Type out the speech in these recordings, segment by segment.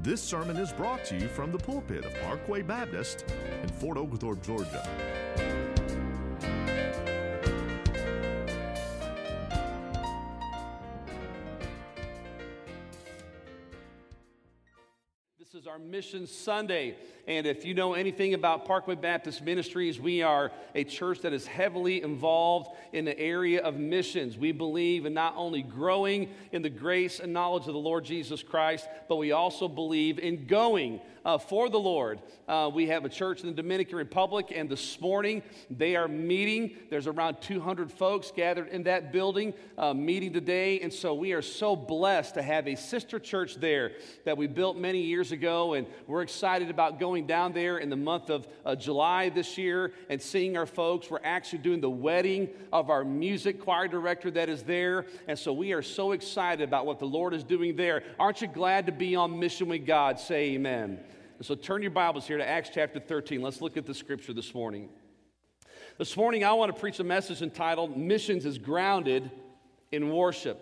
This sermon is brought to you from the pulpit of Parkway Baptist in Fort Oglethorpe, Georgia. This is our Mission Sunday, and if you know anything about Parkway Baptist Ministries, we are a church that is heavily involved in the area of missions. We believe in not only growing in the grace and knowledge of the Lord Jesus Christ, but we also believe in going for the Lord. We have a church in the Dominican Republic, and this morning they are meeting. There's around 200 folks gathered in that building meeting today, and so we are so blessed to have a sister church there that we built many years ago, and we're excited about going down there in the month of July this year and seeing our folks. We're actually doing the wedding of our music choir director that is there, and so we are so excited about what the Lord is doing there. Aren't you glad to be on mission with God? Say amen. And so turn your Bibles here to Acts chapter 13. Let's look at the scripture this morning. This morning I want to preach a message entitled, Missions is Grounded in Worship.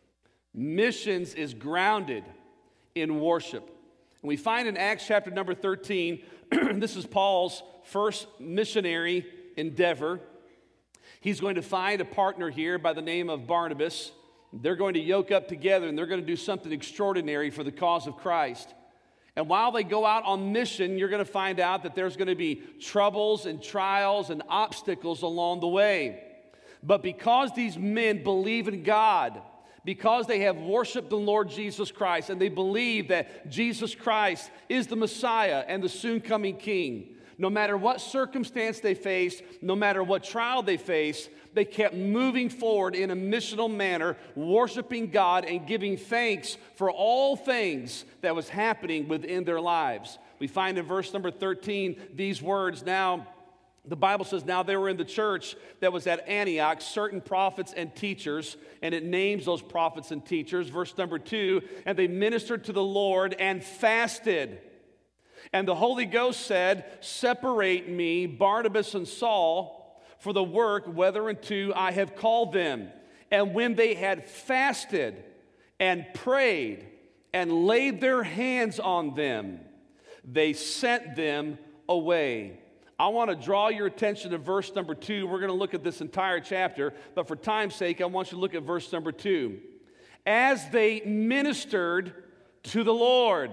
Missions is grounded in worship. And we find in Acts chapter number 13, this is Paul's first missionary endeavor. He's going to find a partner here by the name of Barnabas. They're going to yoke up together and they're going to do something extraordinary for the cause of Christ. And while they go out on mission, you're going to find out that there's going to be troubles and trials and obstacles along the way. But because these men believe in God, because they have worshiped the Lord Jesus Christ, and they believe that Jesus Christ is the Messiah and the soon-coming King, no matter what circumstance they faced, no matter what trial they faced, they kept moving forward in a missional manner, worshiping God and giving thanks for all things that was happening within their lives. We find in verse number 13 these words. Now, the Bible says, now there were in the church that was at Antioch certain prophets and teachers, and it names those prophets and teachers. Verse number 2, and they ministered to the Lord and fasted. And the Holy Ghost said, separate me, Barnabas and Saul, for the work whereunto I have called them. And when they had fasted and prayed and laid their hands on them, they sent them away. I want to draw your attention to verse number 2. We're going to look at this entire chapter, but for time's sake, I want you to look at verse number 2. As they ministered to the Lord,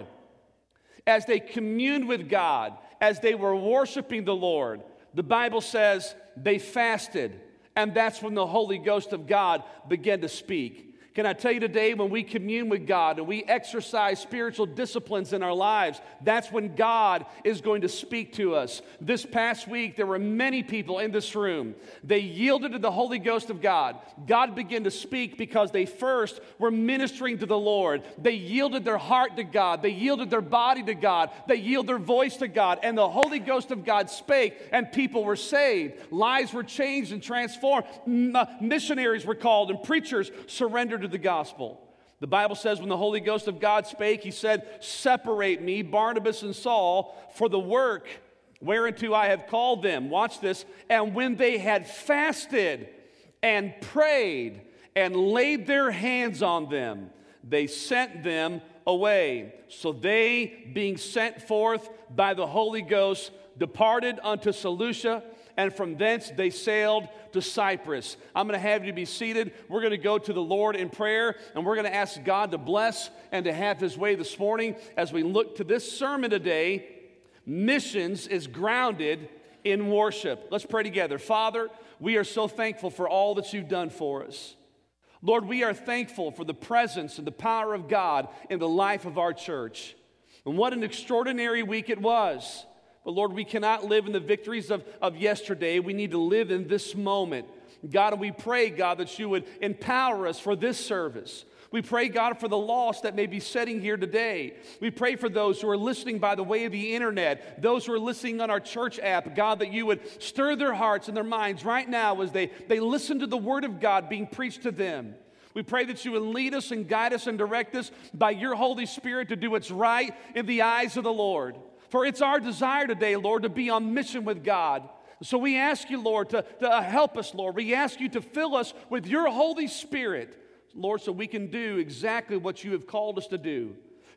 as they communed with God, as they were worshiping the Lord, the Bible says they fasted, and that's when the Holy Ghost of God began to speak. Can I tell you today, when we commune with God and we exercise spiritual disciplines in our lives, that's when God is going to speak to us. This past week, there were many people in this room. They yielded to the Holy Ghost of God. God began to speak because they first were ministering to the Lord. They yielded their heart to God. They yielded their body to God. They yielded their voice to God. And the Holy Ghost of God spake, and people were saved. Lives were changed and transformed. Missionaries were called, and preachers surrendered to the gospel. The Bible says when the Holy Ghost of God spake, he said, separate me, Barnabas and Saul, for the work whereunto I have called them. Watch this. And when they had fasted and prayed and laid their hands on them, they sent them away. So they, being sent forth by the Holy Ghost, departed unto Seleucia, and from thence they sailed to Cyprus. I'm going to have you be seated. We're going to go to the Lord in prayer, and we're going to ask God to bless and to have His way this morning as we look to this sermon today. Missions is grounded in worship. Let's pray together. Father, we are so thankful for all that you've done for us. Lord, we are thankful for the presence and the power of God in the life of our church. And what an extraordinary week it was. But Lord, we cannot live in the victories of yesterday. We need to live in this moment. God, and we pray, God, that you would empower us for this service. We pray, God, for the lost that may be sitting here today. We pray for those who are listening by the way of the internet, those who are listening on our church app, God, that you would stir their hearts and their minds right now as they listen to the word of God being preached to them. We pray that you would lead us and guide us and direct us by your Holy Spirit to do what's right in the eyes of the Lord. For it's our desire today, Lord, to be on mission with God. So we ask you, Lord, to help us, Lord. We ask you to fill us with your Holy Spirit, Lord, so we can do exactly what you have called us to do.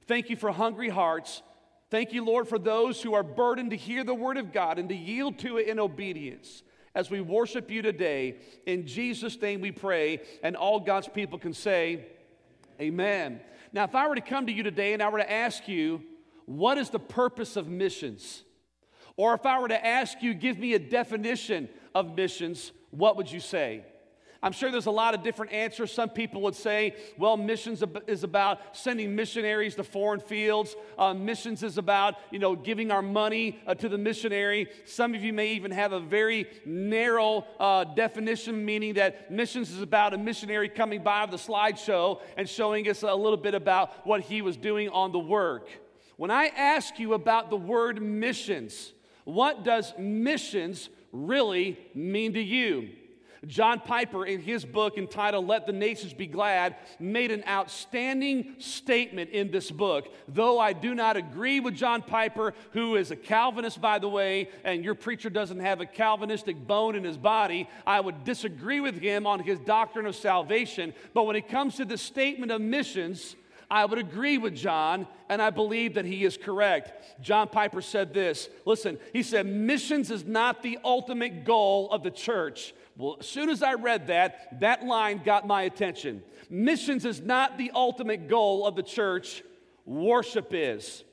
Thank you for hungry hearts. Thank you, Lord, for those who are burdened to hear the word of God and to yield to it in obedience. As we worship you today, in Jesus' name we pray, and all God's people can say, amen. Now, if I were to come to you today and I were to ask you, what is the purpose of missions? Or if I were to ask you, give me a definition of missions, what would you say? I'm sure there's a lot of different answers. Some people would say, well, missions is about sending missionaries to foreign fields. Missions is about, giving our money to the missionary. Some of you may even have a very narrow definition, meaning that missions is about a missionary coming by with a slideshow and showing us a little bit about what he was doing on the work. When I ask you about the word missions, what does missions really mean to you? John Piper, in his book entitled Let the Nations Be Glad, made an outstanding statement in this book. Though I do not agree with John Piper, who is a Calvinist, by the way, and your preacher doesn't have a Calvinistic bone in his body, I would disagree with him on his doctrine of salvation. But when it comes to the statement of missions, I would agree with John, and I believe that he is correct. John Piper said this. Listen, he said, missions is not the ultimate goal of the church. Well, as soon as I read that line got my attention. Missions is not the ultimate goal of the church. Worship is.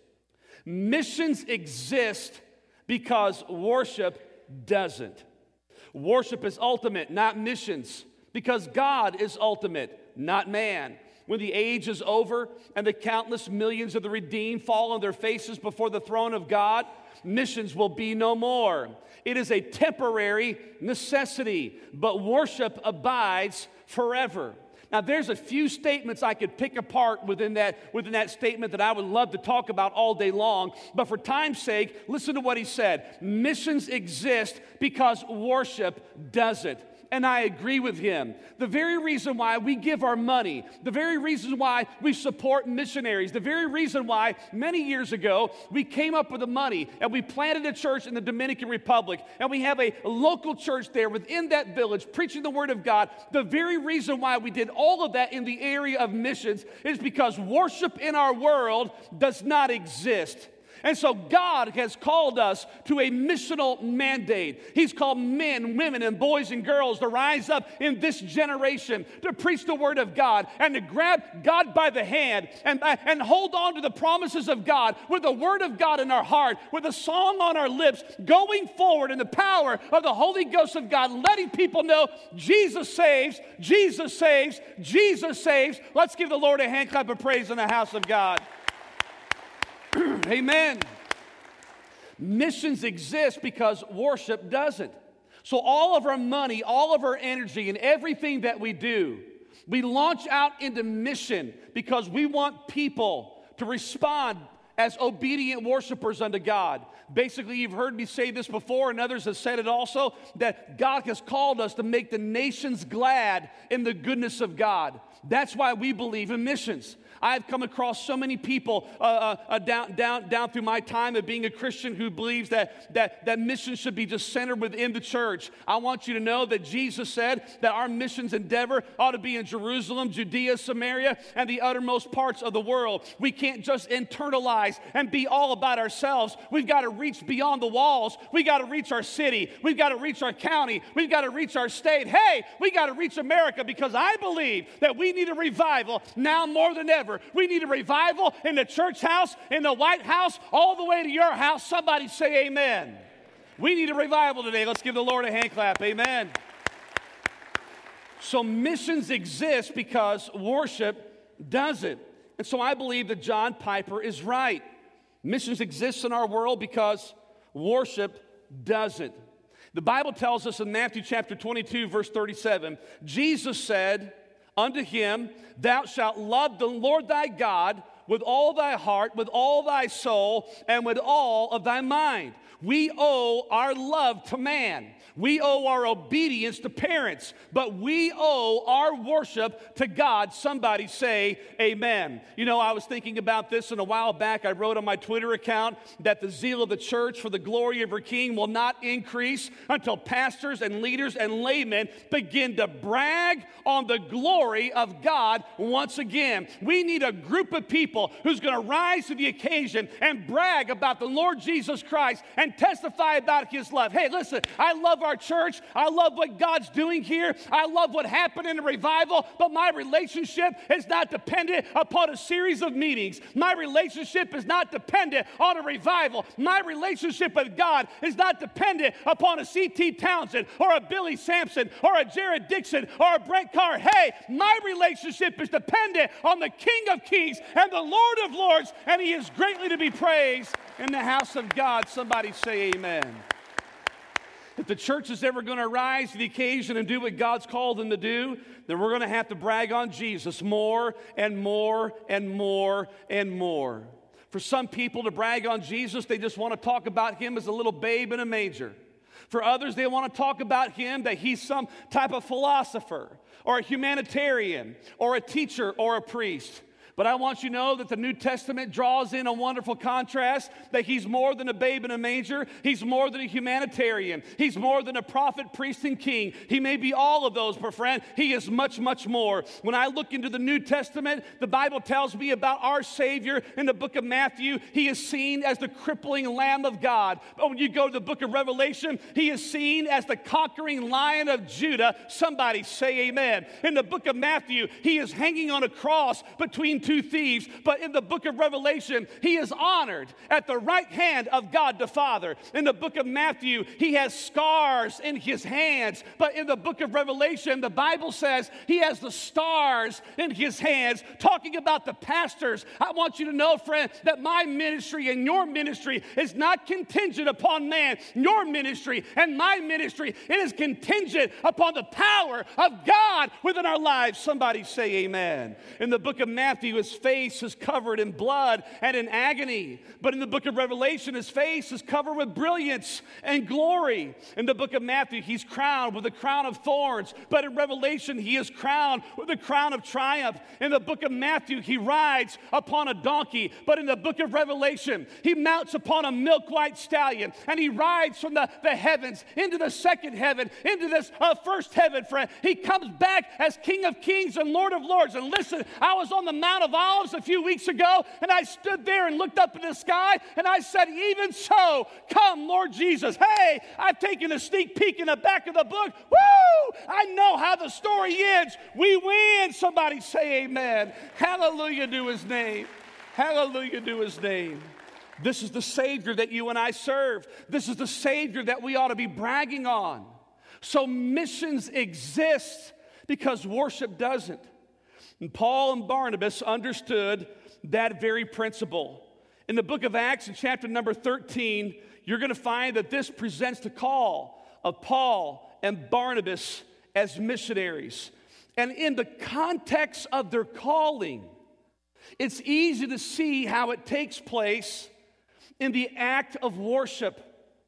Missions exist because worship doesn't. Worship is ultimate, not missions, because God is ultimate, not man. When the age is over and the countless millions of the redeemed fall on their faces before the throne of God, missions will be no more. It is a temporary necessity, but worship abides forever. Now, there's a few statements I could pick apart within that statement that I would love to talk about all day long, but for time's sake, listen to what he said. Missions exist because worship doesn't. And I agree with him. The very reason why we give our money, the very reason why we support missionaries, the very reason why many years ago we came up with the money and we planted a church in the Dominican Republic and we have a local church there within that village preaching the Word of God, the very reason why we did all of that in the area of missions is because worship in our world does not exist. And so God has called us to a missional mandate. He's called men, women, and boys and girls to rise up in this generation to preach the Word of God and to grab God by the hand and hold on to the promises of God with the Word of God in our heart, with a song on our lips, going forward in the power of the Holy Ghost of God, letting people know Jesus saves, Jesus saves, Jesus saves. Let's give the Lord a hand clap of praise in the house of God. Amen. Missions exist because worship doesn't. So all of our money, all of our energy, and everything that we do, we launch out into mission because we want people to respond as obedient worshipers unto God. Basically, you've heard me say this before, and others have said it also, that God has called us to make the nations glad in the goodness of God. That's why we believe in missions. I've come across so many people down through my time of being a Christian who believes that missions should be just centered within the church. I want you to know that Jesus said that our missions endeavor ought to be in Jerusalem, Judea, Samaria, and the uttermost parts of the world. We can't just internalize and be all about ourselves. We've got to reach beyond the walls. We've got to reach our city. We've got to reach our county. We've got to reach our state. Hey, we got to reach America because I believe that we need a revival now more than ever. We need a revival in the church house, in the White House, all the way to your house. Somebody say amen. We need a revival today. Let's give the Lord a hand clap. Amen. So missions exist because worship doesn't. And so I believe that John Piper is right. Missions exist in our world because worship doesn't. The Bible tells us in Matthew chapter 22, verse 37, Jesus said unto him, thou shalt love the Lord thy God with all thy heart, with all thy soul, and with all of thy mind. We owe our love to man. We owe our obedience to parents, but we owe our worship to God. Somebody say amen. You know, I was thinking about this, and a while back I wrote on my Twitter account that the zeal of the church for the glory of her King will not increase until pastors and leaders and laymen begin to brag on the glory of God once again. We need a group of people people who's going to rise to the occasion and brag about the Lord Jesus Christ and testify about his love. Hey, listen, I love our church. I love what God's doing here. I love what happened in the revival, but my relationship is not dependent upon a series of meetings. My relationship is not dependent on a revival. My relationship with God is not dependent upon a C.T. Townsend or a Billy Sampson or a Jared Dixon or a Brent Carr. Hey, my relationship is dependent on the King of Kings and the Lord of Lords, and he is greatly to be praised in the house of God. Somebody say amen. If the church is ever going to rise to the occasion and do what God's called them to do, then we're going to have to brag on Jesus more and more and more and more. For some people to brag on Jesus, they just want to talk about him as a little babe in a manger. For others, they want to talk about him that he's some type of philosopher or a humanitarian or a teacher or a priest. But I want you to know that the New Testament draws in a wonderful contrast, that he's more than a babe in a manger. He's more than a humanitarian. He's more than a prophet, priest, and king. He may be all of those, but friend, he is much, much more. When I look into the New Testament, the Bible tells me about our Savior in the book of Matthew. He is seen as the crippling Lamb of God. But when you go to the book of Revelation, he is seen as the conquering Lion of Judah. Somebody say amen. In the book of Matthew, he is hanging on a cross between two thieves, but in the book of Revelation, he is honored at the right hand of God the Father. In the book of Matthew, he has scars in his hands, but in the book of Revelation, the Bible says he has the stars in his hands, talking about the pastors. I want you to know, friend, that my ministry and your ministry is not contingent upon man. Your ministry and my ministry, it is contingent upon the power of God within our lives. Somebody say amen. In the book of Matthew, his face is covered in blood and in agony. But in the book of Revelation, his face is covered with brilliance and glory. In the book of Matthew, he's crowned with a crown of thorns. But in Revelation, he is crowned with a crown of triumph. In the book of Matthew, he rides upon a donkey. But in the book of Revelation, he mounts upon a milk-white stallion. And he rides from the heavens into the second heaven, into this first heaven, friend. He comes back as King of Kings and Lord of Lords. And listen, I was on the Mount of Olives a few weeks ago, and I stood there and looked up in the sky, and I said, even so, come, Lord Jesus. Hey, I've taken a sneak peek in the back of the book. Woo! I know how the story ends. We win. Somebody say amen. Hallelujah to his name. Hallelujah to his name. This is the Savior that you and I serve. This is the Savior that we ought to be bragging on. So missions exist because worship doesn't. And Paul and Barnabas understood that very principle. In the book of Acts, in chapter number 13, you're going to find that this presents the call of Paul and Barnabas as missionaries. And in the context of their calling, it's easy to see how it takes place in the act of worship.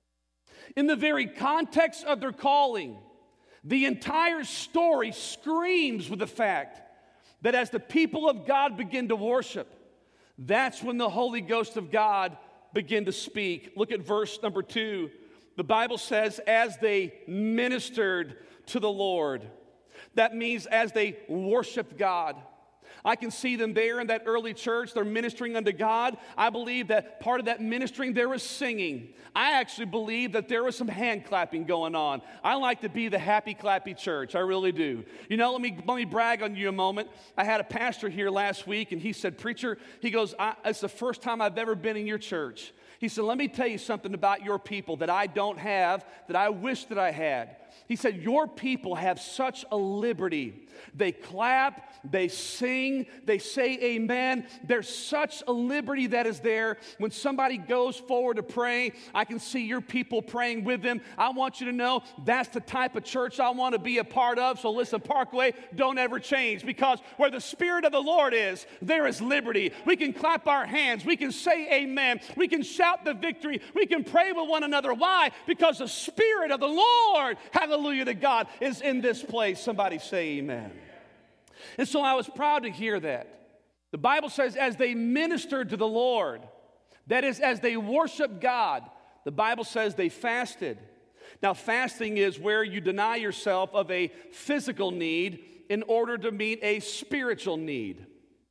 In the very context of their calling, the entire story screams with the fact that as the people of God begin to worship, that's when the Holy Ghost of God begin to speak. Look at verse number 2. The Bible says, as they ministered to the Lord. That means as they worshiped God. I can see them there in that early church. They're ministering unto God. I believe that part of that ministering there was singing. I actually believe that there was some hand clapping going on. I like to be the happy clappy church. I really do. You know, let me brag on you a moment. I had a pastor here last week, and he said, preacher, he goes, it's the first time I've ever been in your church. He said, let me tell you something about your people that I don't have, that I wish that I had. He said, your people have such a liberty. They clap, they sing, they say amen. There's such a liberty that is there. When somebody goes forward to pray, I can see your people praying with them. I want you to know that's the type of church I want to be a part of. So listen, Parkway, don't ever change, because where the Spirit of the Lord is, there is liberty. We can clap our hands. We can say amen. We can shout the victory. We can pray with one another. Why? Because the Spirit of the Lord, hallelujah to God, is in this place. Somebody say amen. And so I was proud to hear that. The Bible says as they ministered to the Lord, that is, as they worshiped God, the Bible says they fasted. Now, fasting is where you deny yourself of a physical need in order to meet a spiritual need.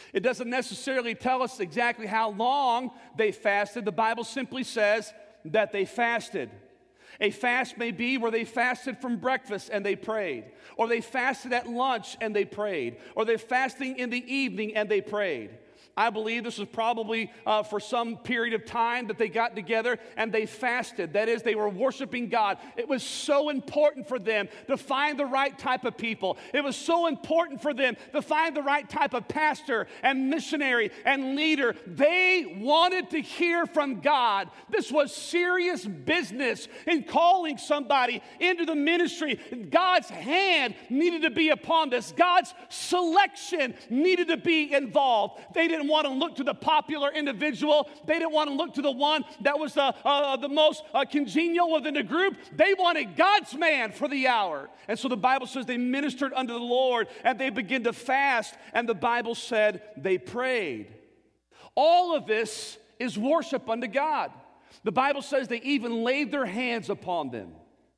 It doesn't necessarily tell us exactly how long they fasted. The Bible simply says that they fasted. A fast may be where they fasted from breakfast and they prayed, or they fasted at lunch and they prayed, or they're fasting in the evening and they prayed. I believe this was probably for some period of time that they got together and they fasted. That is, they were worshiping God. It was so important for them to find the right type of people. It was so important for them to find the right type of pastor and missionary and leader. They wanted to hear from God. This was serious business in calling somebody into the ministry. God's hand needed to be upon this. God's selection needed to be involved. They didn't want to look to the popular individual. They didn't want to look to the one that was the most congenial within the group. They wanted God's man for the hour. And so the Bible says they ministered unto the Lord and they began to fast. And the Bible said they prayed. All of this is worship unto God. The Bible says they even laid their hands upon them.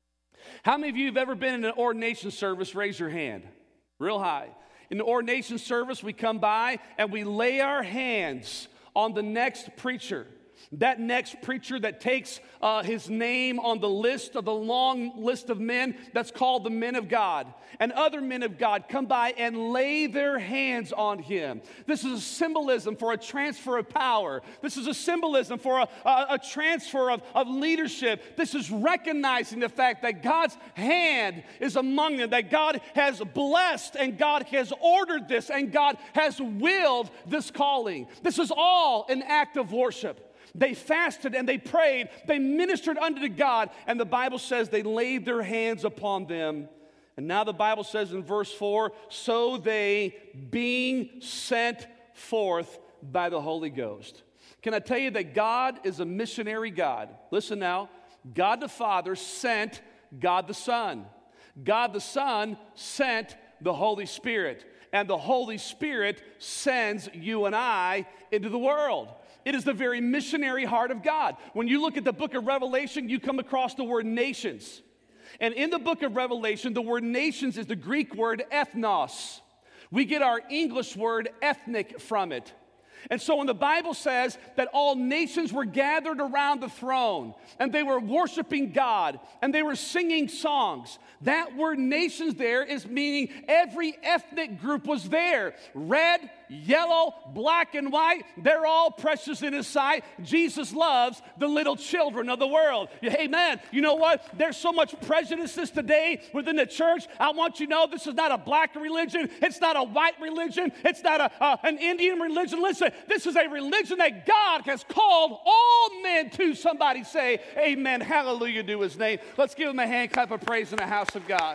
How many of you have ever been in an ordination service? Raise your hand. Real high. In the ordination service, we come by and we lay our hands on the next preacher. That next preacher that takes his name on the list of the long list of men that's called the men of God. And other men of God come by and lay their hands on him. This is a symbolism for a transfer of power. This is a symbolism for a transfer of leadership. This is recognizing the fact that God's hand is among them, that God has blessed and God has ordered this and God has willed this calling. This is all an act of worship. They fasted and they prayed. They ministered unto God. And the Bible says they laid their hands upon them. And now the Bible says in verse 4, so they being sent forth by the Holy Ghost. Can I tell you that God is a missionary God? Listen now. God the Father sent God the Son. God the Son sent the Holy Spirit. And the Holy Spirit sends you and I into the world. It is the very missionary heart of God. When you look at the book of Revelation, you come across the word nations. And in the book of Revelation, the word nations is the Greek word ethnos. We get our English word ethnic from it. And so when the Bible says that all nations were gathered around the throne and they were worshiping God and they were singing songs, that word nations there is meaning every ethnic group was there. Red, yellow, black, and white, they're all precious in His sight. Jesus loves the little children of the world. Amen. You know what? There's so much prejudices today within the church. I want you to know this is not a black religion. It's not a white religion. It's not an Indian religion. Listen, this is a religion that God has called all men to. Somebody say amen. Hallelujah to His name. Let's give Him a hand clap of praise in the house of God.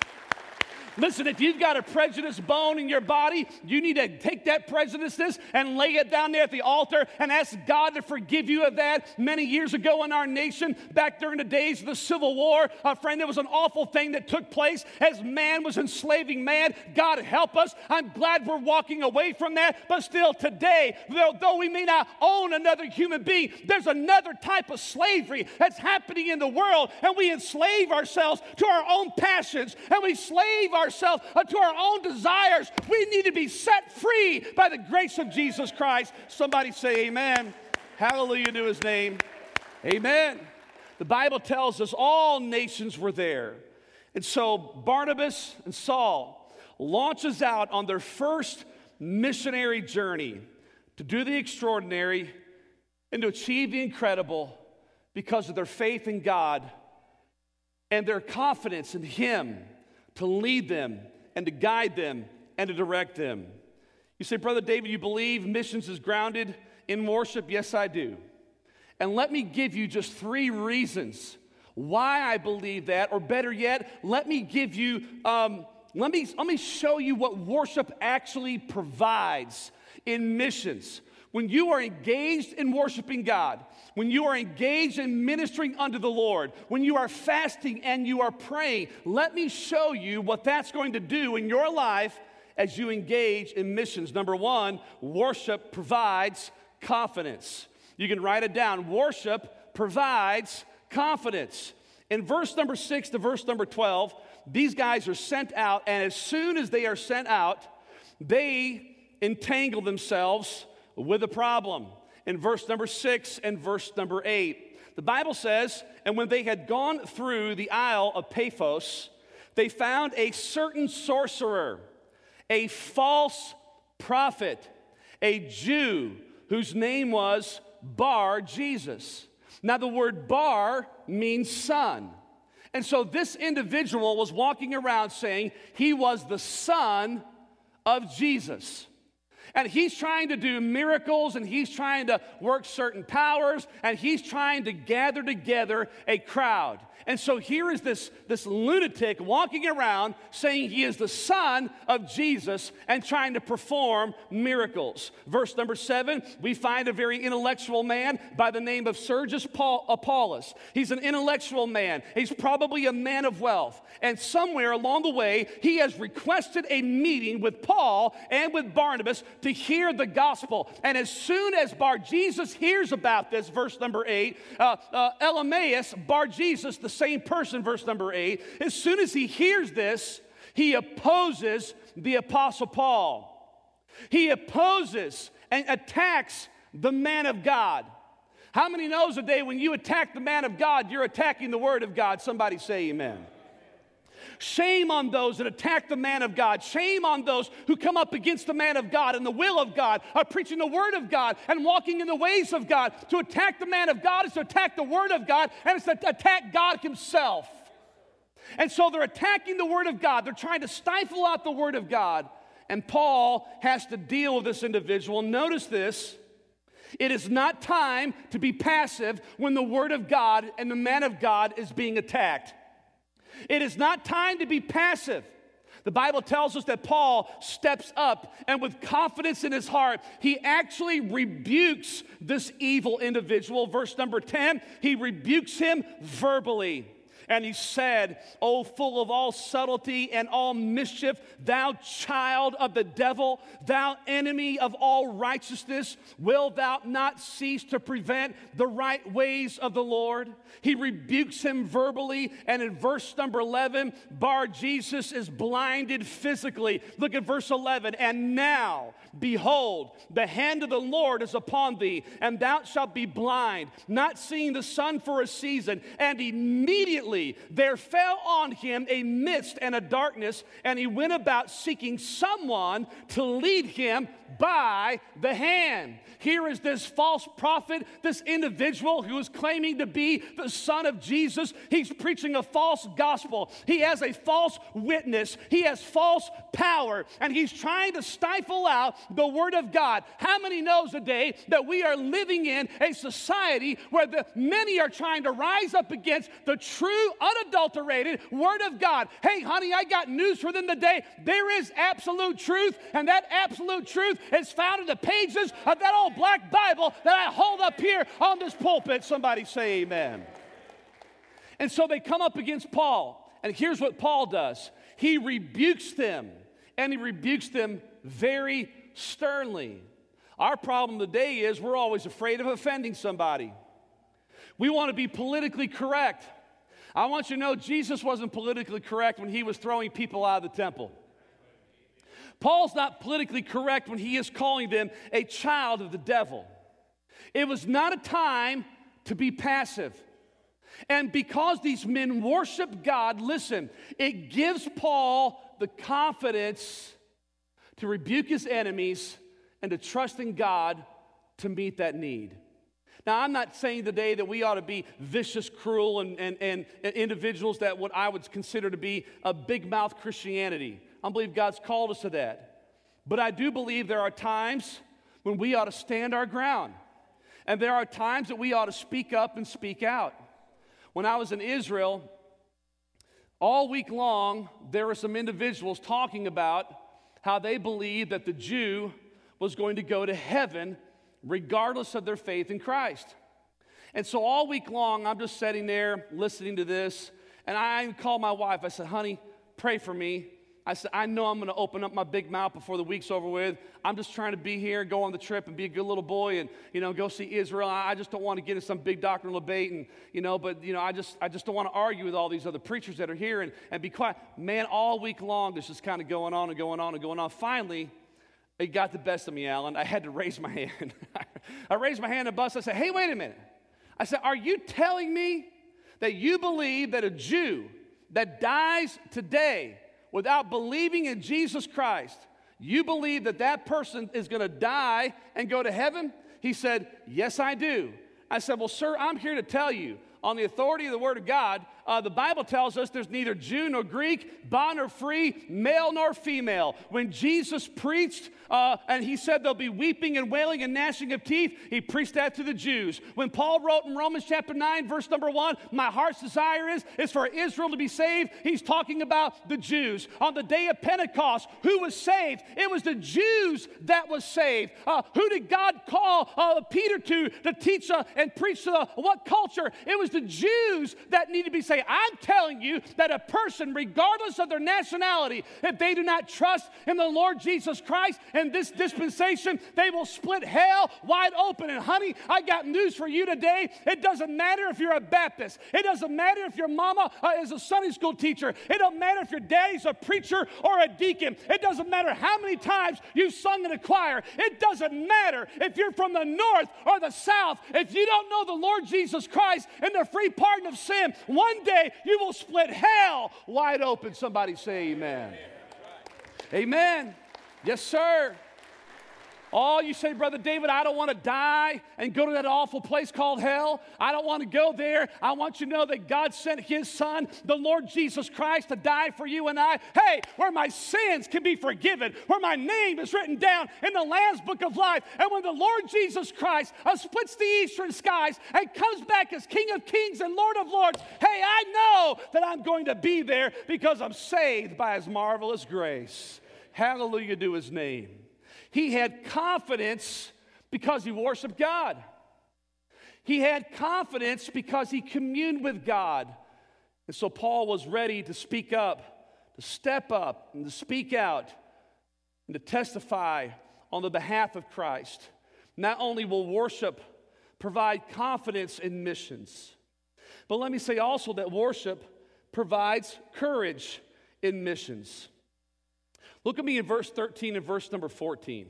Listen, if you've got a prejudice bone in your body, you need to take that prejudice and lay it down there at the altar and ask God to forgive you of that. Many years ago in our nation, back during the days of the Civil War, friend, there was an awful thing that took place as man was enslaving man. God help us. I'm glad we're walking away from that. But still today, though we may not own another human being, there's another type of slavery that's happening in the world. And we enslave ourselves to our own passions. And we slave ourselves to our own desires. We need to be set free by the grace of Jesus Christ. Somebody say amen. Hallelujah to His name. Amen. The Bible tells us all nations were there. And so Barnabas and Saul launches out on their first missionary journey to do the extraordinary and to achieve the incredible because of their faith in God and their confidence in Him to lead them and to guide them and to direct them. You say, Brother David, you believe missions is grounded in worship? Yes, I do. And let me give you just 3 reasons why I believe that, or better yet, let me give you, let me show you what worship actually provides in missions. When you are engaged in worshiping God, when you are engaged in ministering unto the Lord, when you are fasting and you are praying, let me show you what that's going to do in your life as you engage in missions. Number 1, worship provides confidence. You can write it down. Worship provides confidence. In verse number 6 to verse number 12, these guys are sent out, and as soon as they are sent out, they entangle themselves with a problem. In verse number 6 and verse number 8, the Bible says, "And when they had gone through the Isle of Paphos, they found a certain sorcerer, a false prophet, a Jew, whose name was Bar Jesus." Now the word Bar means son. And so this individual was walking around saying he was the son of Jesus. And he's trying to do miracles, and he's trying to work certain powers, and he's trying to gather together a crowd. And so here is this lunatic walking around saying he is the son of Jesus and trying to perform miracles. Verse number 7, we find a very intellectual man by the name of Sergius Paulus. He's an intellectual man. He's probably a man of wealth. And somewhere along the way, he has requested a meeting with Paul and with Barnabas to hear the gospel. And as soon as Bar Jesus hears about this, verse number 8, Elymas, Bar Jesus, the same person, verse number 8, as soon as he hears this, he opposes the Apostle Paul. He opposes and attacks the man of God. How many knows today when you attack the man of God, you're attacking the word of God? Somebody say amen. Shame on those that attack the man of God. Shame on those who come up against the man of God and the will of God, are preaching the word of God and walking in the ways of God. To attack the man of God is to attack the word of God, and it's to attack God himself. And so they're attacking the word of God. They're trying to stifle out the word of God. And Paul has to deal with this individual. Notice this. It is not time to be passive when the word of God and the man of God is being attacked. It is not time to be passive. The Bible tells us that Paul steps up, and with confidence in his heart, he actually rebukes this evil individual. Verse number 10, he rebukes him verbally. And he said, "O full of all subtlety and all mischief, thou child of the devil, thou enemy of all righteousness, will thou not cease to prevent the right ways of the Lord?" He rebukes him verbally, and in verse number 11, Bar Jesus is blinded physically. Look at verse 11. "And now, behold, the hand of the Lord is upon thee, and thou shalt be blind, not seeing the sun for a season." And immediately there fell on him a mist and a darkness, and he went about seeking someone to lead him by the hand. Here is this false prophet, this individual who is claiming to be the son of Jesus. He's preaching a false gospel. He has a false witness. He has false power, and he's trying to stifle out the word of God. How many knows today that we are living in a society where many are trying to rise up against the true, unadulterated word of God? Hey, honey, I got news for them today. There is absolute truth, and that absolute truth is found in the pages of that old black Bible that I hold up here on this pulpit. Somebody say amen. And so they come up against Paul, and here's what Paul does. He rebukes them, and he rebukes them very sternly. Our problem today is we're always afraid of offending somebody. We want to be politically correct. I want you to know Jesus wasn't politically correct when he was throwing people out of the temple. Paul's not politically correct when he is calling them a child of the devil. It was not a time to be passive. And because these men worship God, listen, it gives Paul the confidence to rebuke his enemies and to trust in God to meet that need. Now, I'm not saying today that we ought to be vicious, cruel, and individuals that what I would consider to be a big mouth Christianity. I believe God's called us to that. But I do believe there are times when we ought to stand our ground. And there are times that we ought to speak up and speak out. When I was in Israel, all week long, there were some individuals talking about how they believed that the Jew was going to go to heaven regardless of their faith in Christ. And so all week long, I'm just sitting there listening to this, and I called my wife. I said, "Honey, pray for me." I said, "I know I'm going to open up my big mouth before the week's over with. I'm just trying to be here, go on the trip, and be a good little boy, and go see Israel. I just don't want to get in some big doctrinal debate, and I just don't want to argue with all these other preachers that are here and be quiet." Man, all week long, this is kind of going on and going on and going on. Finally, It got the best of me, Alan. I had to raise my hand. I raised my hand in the bus. I said, hey, wait a minute. I said, are you telling me that you believe that a Jew that dies today without believing in Jesus Christ, you believe that that person is going to die and go to heaven? He said, yes, I do. I said, well, sir, I'm here to tell you, on the authority of the Word of God, the Bible tells us there's neither Jew nor Greek, bond nor free, male nor female. When Jesus preached and he said there'll be weeping and wailing and gnashing of teeth, he preached that to the Jews. When Paul wrote in Romans chapter 9, verse number 1, my heart's desire is for Israel to be saved, he's talking about the Jews. On the day of Pentecost, who was saved? It was the Jews that was saved. Who did God call Peter to teach and preach to what culture? It was the Jews that needed to be saved. I'm telling you that a person, regardless of their nationality, if they do not trust in the Lord Jesus Christ and this dispensation, they will split hell wide open. And honey, I got news for you today. It doesn't matter if you're a Baptist. It doesn't matter if your mama is a Sunday school teacher. It doesn't matter if your daddy's a preacher or a deacon. It doesn't matter how many times you've sung in a choir. It doesn't matter if you're from the north or the south. If you don't know the Lord Jesus Christ and the free pardon of sin, one day you will split hell wide open. Somebody say amen. Amen. Yes, sir. Oh, you say, Brother David, I don't want to die and go to that awful place called hell. I don't want to go there. I want you to know that God sent his son, the Lord Jesus Christ, to die for you and I. Hey, where my sins can be forgiven, where my name is written down in the Lamb's Book of Life. And when the Lord Jesus Christ splits the eastern skies and comes back as King of Kings and Lord of Lords, hey, I know that I'm going to be there because I'm saved by his marvelous grace. Hallelujah to his name. He had confidence because he worshiped God. He had confidence because he communed with God. And so Paul was ready to speak up, to step up, and to speak out, and to testify on the behalf of Christ. Not only will worship provide confidence in missions, but let me say also that worship provides courage in missions. Look at me in verse 13 and verse number 14.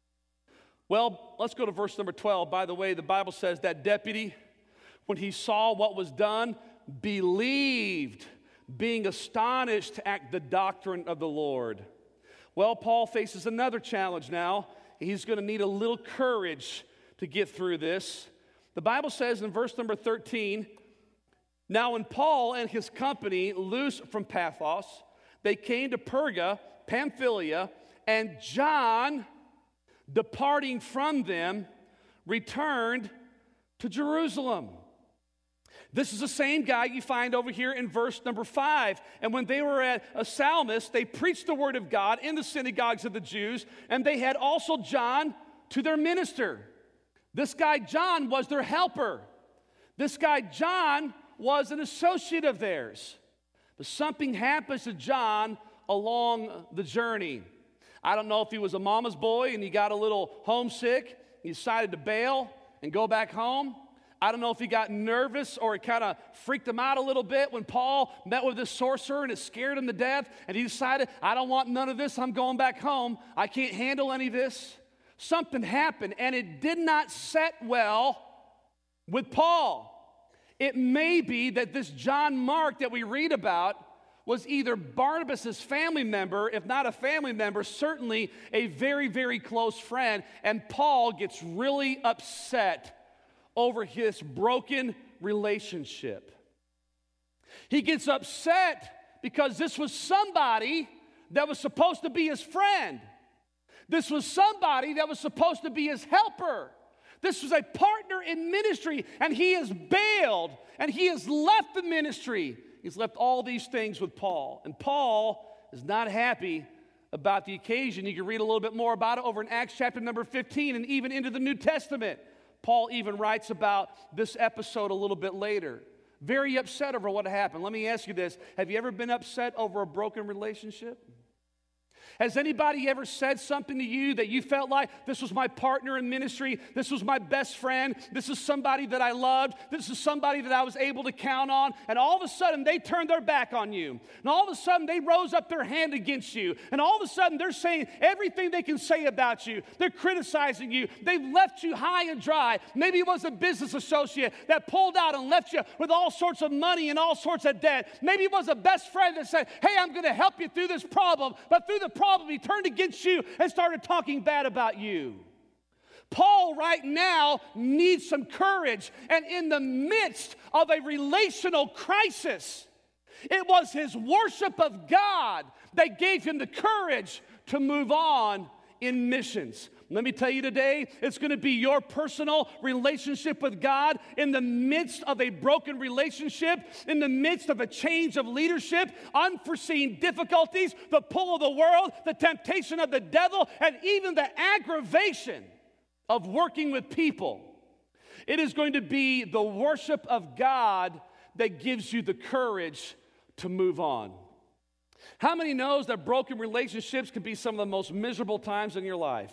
Well, let's go to verse number 12. By the way, the Bible says that deputy, when he saw what was done, believed, being astonished at the doctrine of the Lord. Well, Paul faces another challenge now. He's going to need a little courage to get through this. The Bible says in verse number 13, now when Paul and his company loosed from Paphos, they came to Perga, Pamphylia, and John, departing from them, returned to Jerusalem. This is the same guy you find over here in verse number 5. And when they were at Salamis, they preached the word of God in the synagogues of the Jews, and they had also John to their minister. This guy John was their helper. This guy John was an associate of theirs. But something happens to John along the journey. I don't know if he was a mama's boy and he got a little homesick, he decided to bail and go back home. I don't know if he got nervous or it kind of freaked him out a little bit when Paul met with this sorcerer and it scared him to death, and he decided, I don't want none of this, I'm going back home. I can't handle any of this. Something happened, and it did not set well with Paul. It may be that this John Mark that we read about was either Barnabas' family member, if not a family member, certainly a very, very close friend, and Paul gets really upset over his broken relationship. He gets upset because this was somebody that was supposed to be his friend. This was somebody that was supposed to be his helper. This was a partner in ministry, and he has bailed, and he has left the ministry. He's left all these things with Paul. And Paul is not happy about the occasion. You can read a little bit more about it over in Acts chapter number 15 and even into the New Testament. Paul even writes about this episode a little bit later. Very upset over what happened. Let me ask you this. Have you ever been upset over a broken relationship? Has anybody ever said something to you that you felt like this was my partner in ministry, this was my best friend, this is somebody that I loved, this is somebody that I was able to count on, and all of a sudden they turned their back on you, and all of a sudden they rose up their hand against you, and all of a sudden they're saying everything they can say about you, they're criticizing you, they've left you high and dry. Maybe it was a business associate that pulled out and left you with all sorts of money and all sorts of debt. Maybe it was a best friend that said, hey, I'm going to help you through this problem, but through the problem he turned against you and started talking bad about you. Paul right now needs some courage, and in the midst of a relational crisis, it was his worship of God that gave him the courage to move on in missions. Let me tell you today, it's going to be your personal relationship with God in the midst of a broken relationship, in the midst of a change of leadership, unforeseen difficulties, the pull of the world, the temptation of the devil, and even the aggravation of working with people. It is going to be the worship of God that gives you the courage to move on. How many knows that broken relationships can be some of the most miserable times in your life?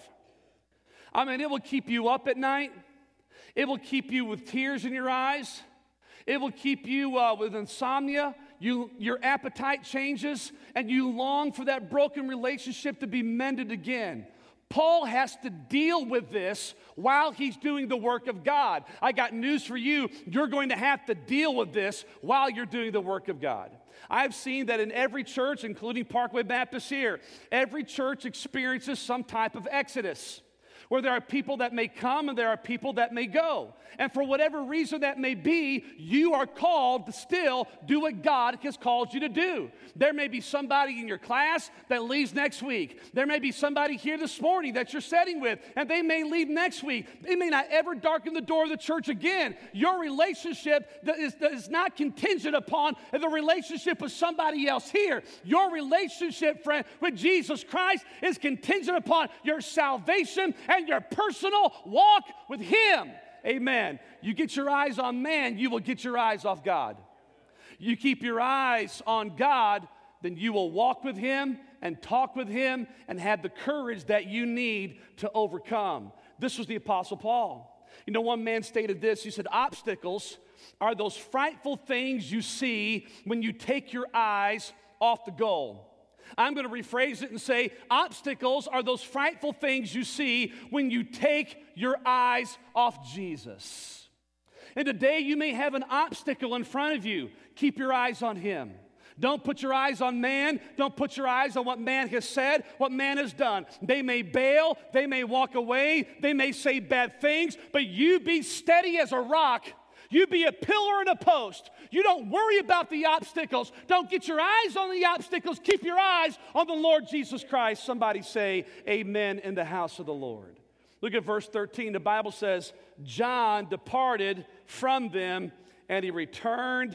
I mean, it will keep you up at night. It will keep you with tears in your eyes. It will keep you with insomnia. Your appetite changes, and you long for that broken relationship to be mended again. Paul has to deal with this while he's doing the work of God. I got news for you. You're going to have to deal with this while you're doing the work of God. I've seen that in every church, including Parkway Baptist here, every church experiences some type of exodus, where there are people that may come and there are people that may go. And for whatever reason that may be, you are called to still do what God has called you to do. There may be somebody in your class that leaves next week. There may be somebody here this morning that you're sitting with, and they may leave next week. They may not ever darken the door of the church again. Your relationship is not contingent upon the relationship with somebody else here. Your relationship, friend, with Jesus Christ is contingent upon your salvation and your personal walk with Him. Amen. You get your eyes on man, you will get your eyes off God. You keep your eyes on God, then you will walk with Him and talk with Him and have the courage that you need to overcome. This was the Apostle Paul. You know, one man stated this. He said, obstacles are those frightful things you see when you take your eyes off the goal. I'm going to rephrase it and say, obstacles are those frightful things you see when you take your eyes off Jesus. And today you may have an obstacle in front of you. Keep your eyes on Him. Don't put your eyes on man. Don't put your eyes on what man has said, what man has done. They may bail. They may walk away. They may say bad things, but you be steady as a rock. You be a pillar and a post. You don't worry about the obstacles. Don't get your eyes on the obstacles. Keep your eyes on the Lord Jesus Christ. Somebody say amen in the house of the Lord. Look at verse 13. The Bible says, John departed from them and he returned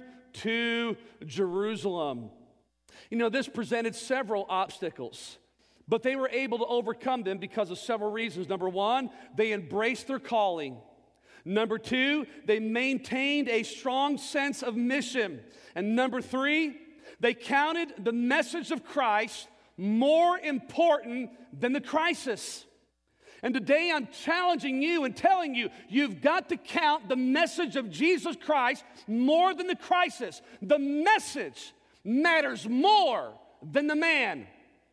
to Jerusalem. You know, this presented several obstacles, but they were able to overcome them because of several reasons. Number one, they embraced their calling. Number two, they maintained a strong sense of mission. And number three, they counted the message of Christ more important than the crisis. And today I'm challenging you and telling you, you've got to count the message of Jesus Christ more than the crisis. The message matters more than the man.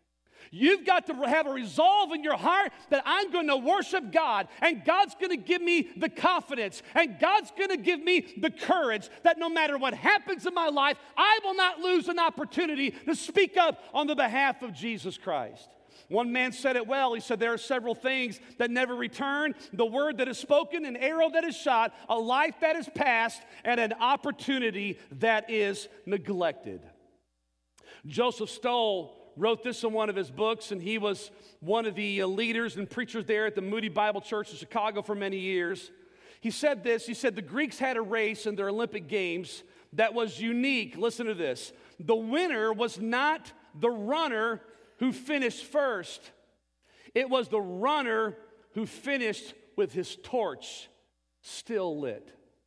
You've got to have a resolve in your heart that I'm going to worship God, and God's going to give me the confidence, and God's going to give me the courage that no matter what happens in my life, I will not lose an opportunity to speak up on the behalf of Jesus Christ. One man said it well. He said, there are several things that never return: the word that is spoken, an arrow that is shot, a life that is passed, and an opportunity that is neglected. Joseph Stoll wrote this in one of his books, and he was one of the leaders and preachers there at the Moody Bible Church in Chicago for many years. He said this. He said, the Greeks had a race in their Olympic Games that was unique. Listen to this. The winner was not the runner who finished first. It was the runner who finished with his torch still lit.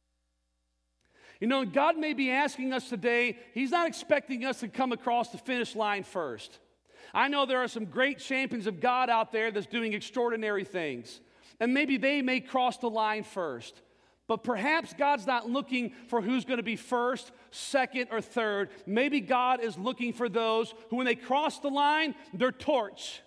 You know, God may be asking us today, He's not expecting us to come across the finish line first. I know there are some great champions of God out there that's doing extraordinary things. And maybe they may cross the line first. But perhaps God's not looking for who's going to be first, second, or third. Maybe God is looking for those who, when they cross the line, their torch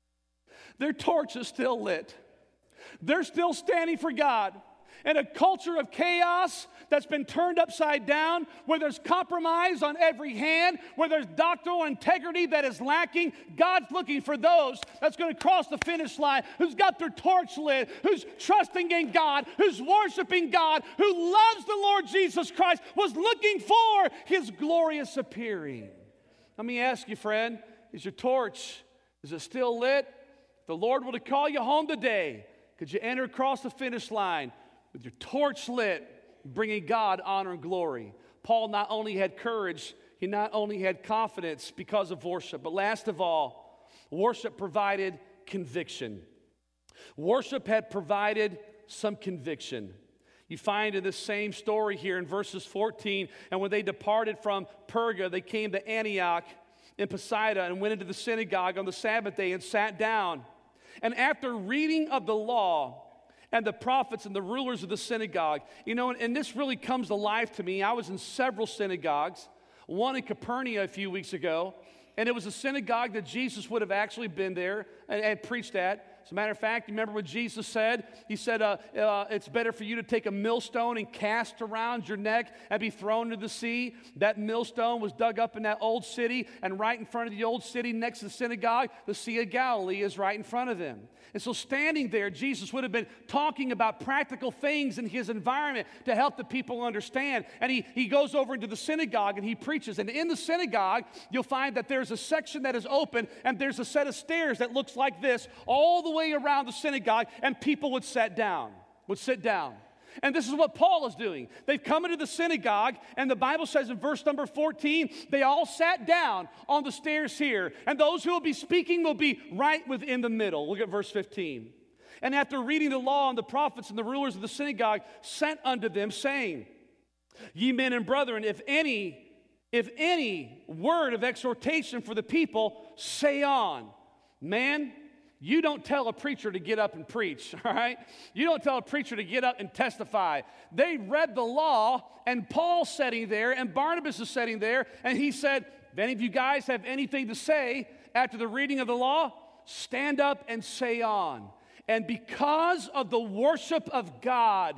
is still lit. They're still standing for God. In a culture of chaos that's been turned upside down, where there's compromise on every hand, where there's doctrinal integrity that is lacking, God's looking for those that's going to cross the finish line, who's got their torch lit, who's trusting in God, who's worshiping God, who loves the Lord Jesus Christ, was looking for His glorious appearing. Let me ask you, friend, is your torch, is it still lit? If the Lord were to call you home today, could you enter across the finish line with your torch lit, bringing God honor and glory? Paul not only had courage, he not only had confidence because of worship, but last of all, worship provided conviction. Worship had provided some conviction. You find in this same story here in verses 14, and when they departed from Perga, they came to Antioch in Pisidia and went into the synagogue on the Sabbath day and sat down. And after reading of the law and the prophets and the rulers of the synagogue, and this really comes to life to me. I was in several synagogues, one in Capernaum a few weeks ago, and it was a synagogue that Jesus would have actually been there and preached at. As a matter of fact, you remember what Jesus said? He said, it's better for you to take a millstone and cast around your neck and be thrown into the sea. That millstone was dug up in that old city, and right in front of the old city next to the synagogue, the Sea of Galilee is right in front of them. And so standing there, Jesus would have been talking about practical things in his environment to help the people understand. And he goes over into the synagogue and he preaches. And in the synagogue, you'll find that there's a section that is open, and there's a set of stairs that looks like this all the way around the synagogue, and people would sit down. And this is what Paul is doing. They've come into the synagogue, and the Bible says in verse number 14, they all sat down on the stairs here, and those who will be speaking will be right within the middle. Look at verse 15. And after reading the law and the prophets, and the rulers of the synagogue sent unto them, saying, Ye men and brethren, if any word of exhortation for the people, say on. Man, you don't tell a preacher to get up and preach, all right? You don't tell a preacher to get up and testify. They read the law, and Paul's sitting there, and Barnabas is sitting there, and he said, if any of you guys have anything to say after the reading of the law, stand up and say on. And because of the worship of God,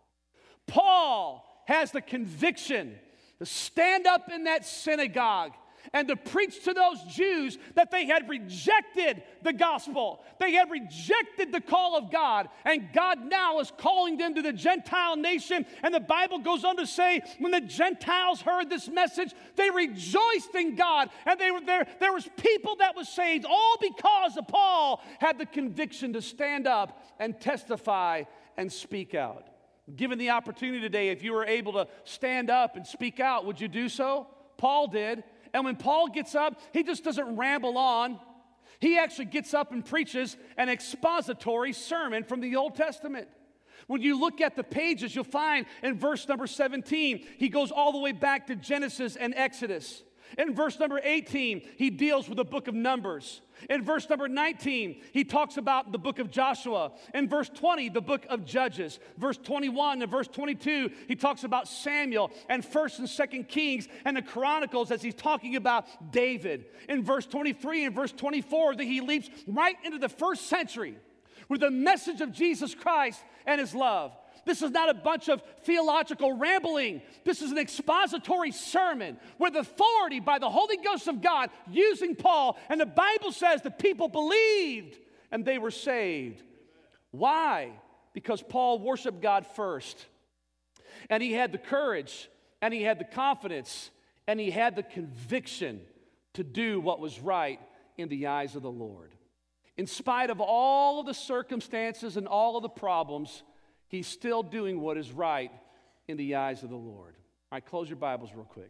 Paul has the conviction to stand up in that synagogue and to preach to those Jews that they had rejected the gospel. They had rejected the call of God, and God now is calling them to the Gentile nation. And the Bible goes on to say, when the Gentiles heard this message, they rejoiced in God, and there was people that was saved, all because of Paul had the conviction to stand up and testify and speak out. Given the opportunity today, if you were able to stand up and speak out, would you do so? Paul did. And when Paul gets up, he just doesn't ramble on. He actually gets up and preaches an expository sermon from the Old Testament. When you look at the pages, you'll find in verse number 17, he goes all the way back to Genesis and Exodus. In verse number 18, he deals with the book of Numbers. In verse number 19, he talks about the book of Joshua. In verse 20, the book of Judges. Verse 21 and verse 22, he talks about Samuel and 1st and 2nd Kings and the Chronicles as he's talking about David. In verse 23 and verse 24, that he leaps right into the 1st century with the message of Jesus Christ and his love. This is not a bunch of theological rambling. This is an expository sermon with authority by the Holy Ghost of God using Paul. And the Bible says the people believed and they were saved. Why? Because Paul worshiped God first. And he had the courage, and he had the confidence, and he had the conviction to do what was right in the eyes of the Lord. In spite of all of the circumstances and all of the problems, he's still doing what is right in the eyes of the Lord. All right, close your Bibles real quick.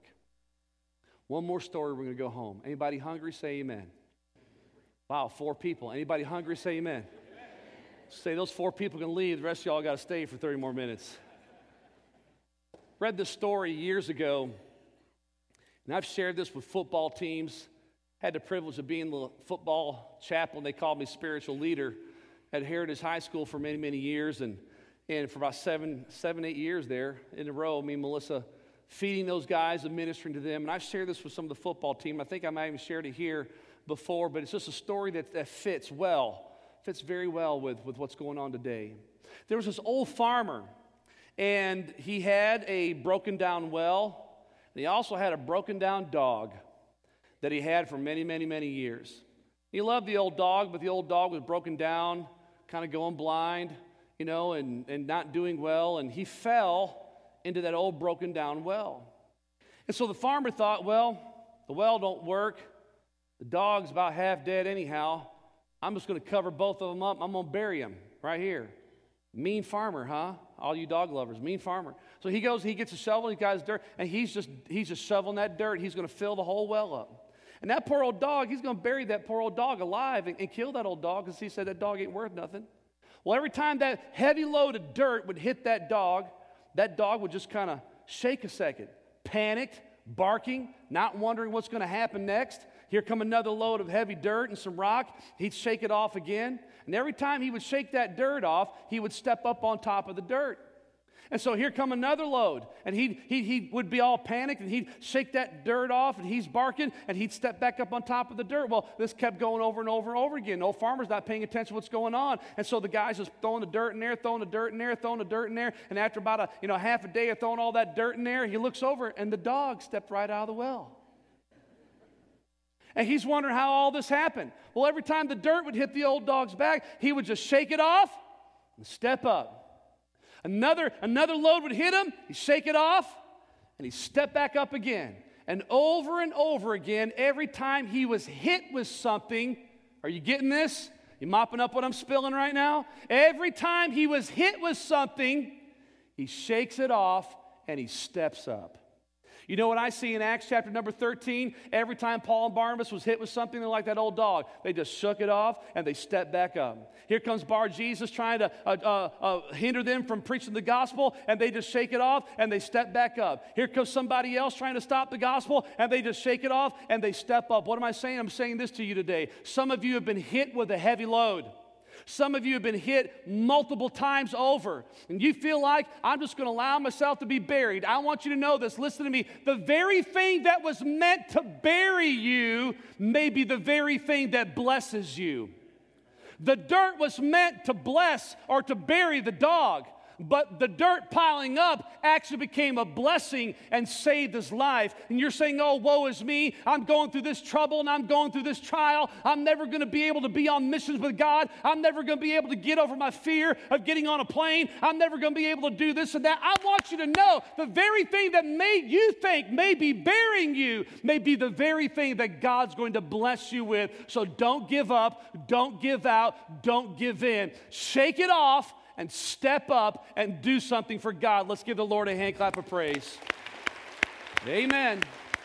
One more story, we're going to go home. Anybody hungry, say amen. Wow, 4 people. Anybody hungry, say amen. Say those 4 people can leave. The rest of y'all got to stay for 30 more minutes. Read this story years ago, and I've shared this with football teams. had the privilege of being the football chaplain. They called me spiritual leader at Heritage High School for many, many years. And for about 7, 8 years there in a row, me and Melissa feeding those guys and ministering to them. And I shared this with some of the football team. I think I might even shared it here before, but it's just a story that fits very well with what's going on today. There was this old farmer, and he had a broken down well, and he also had a broken down dog that he had for many, many, many years. He loved the old dog, but the old dog was broken down, kind of going blind, and not doing well, and he fell into that old broken down well. And so the farmer thought, well, the well don't work, the dog's about half dead anyhow, I'm just going to cover both of them up, I'm going to bury them right here. Mean farmer, huh? All you dog lovers, mean farmer. So he goes, he gets a shovel, he got his dirt, and he's just shoveling that dirt. He's going to fill the whole well up. And that poor old dog, he's going to bury that poor old dog alive and kill that old dog because he said that dog ain't worth nothing. Well, every time that heavy load of dirt would hit that dog would just kind of shake a second, panicked, barking, not wondering what's going to happen next. Here come another load of heavy dirt and some rock. He'd shake it off again. And every time he would shake that dirt off, he would step up on top of the dirt. And so here come another load, and he would be all panicked, and he'd shake that dirt off, and he's barking, and he'd step back up on top of the dirt. Well, this kept going over and over and over again. No farmer's not paying attention to what's going on, and so the guy's just throwing the dirt in there, throwing the dirt in there, throwing the dirt in there, and after about half a day of throwing all that dirt in there, he looks over, and the dog stepped right out of the well. And he's wondering how all this happened. Well, every time the dirt would hit the old dog's back, he would just shake it off and step up. Another load would hit him, he'd shake it off, and he'd step back up again. And over again, every time he was hit with something, are you getting this? You mopping up what I'm spilling right now? Every time he was hit with something, he shakes it off and he steps up. You know what I see in Acts chapter number 13? Every time Paul and Barnabas was hit with something, they're like that old dog. They just shook it off and they stepped back up. Here comes Bar Jesus trying to hinder them from preaching the gospel, and they just shake it off and they step back up. Here comes somebody else trying to stop the gospel, and they just shake it off and they step up. What am I saying? I'm saying this to you today. Some of you have been hit with a heavy load. Some of you have been hit multiple times over, and you feel like, I'm just going to allow myself to be buried. I want you to know this. Listen to me. The very thing that was meant to bury you may be the very thing that blesses you. The dirt was meant to bless or to bury the dog, but the dirt piling up actually became a blessing and saved his life. And you're saying, oh, woe is me. I'm going through this trouble and I'm going through this trial. I'm never going to be able to be on missions with God. I'm never going to be able to get over my fear of getting on a plane. I'm never going to be able to do this and that. I want you to know the very thing that you think may be burying you may be the very thing that God's going to bless you with. So don't give up. Don't give out. Don't give in. Shake it off and step up and do something for God. Let's give the Lord a hand clap of praise. Amen.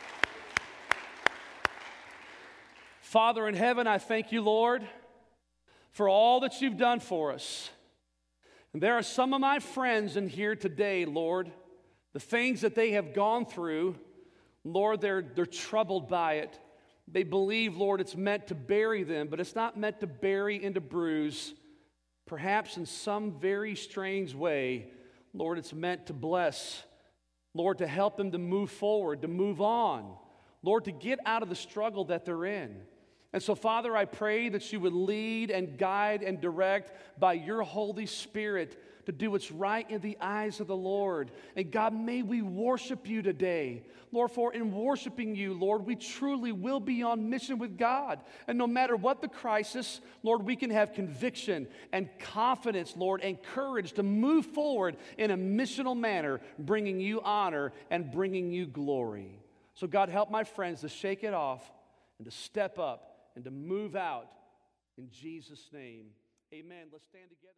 Father in heaven, I thank you, Lord, for all that you've done for us. And there are some of my friends in here today, Lord, the things that they have gone through, Lord, they're troubled by it. They believe, Lord, it's meant to bury them, but it's not meant to bury and to bruise. Perhaps in some very strange way, Lord, it's meant to bless. Lord, to help them to move forward, to move on. Lord, to get out of the struggle that they're in. And so, Father, I pray that you would lead and guide and direct by your Holy Spirit to do what's right in the eyes of the Lord. And God, may we worship you today. Lord, for in worshiping you, Lord, we truly will be on mission with God. And no matter what the crisis, Lord, we can have conviction and confidence, Lord, and courage to move forward in a missional manner, bringing you honor and bringing you glory. So God, help my friends to shake it off and to step up and to move out in Jesus' name. Amen. Let's stand together.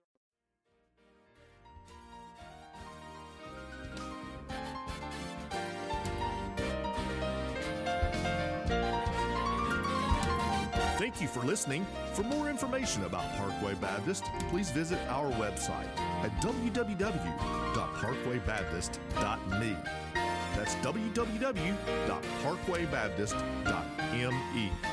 Thank you for listening. For more information about Parkway Baptist, please visit our website at www.parkwaybaptist.me. That's www.parkwaybaptist.me.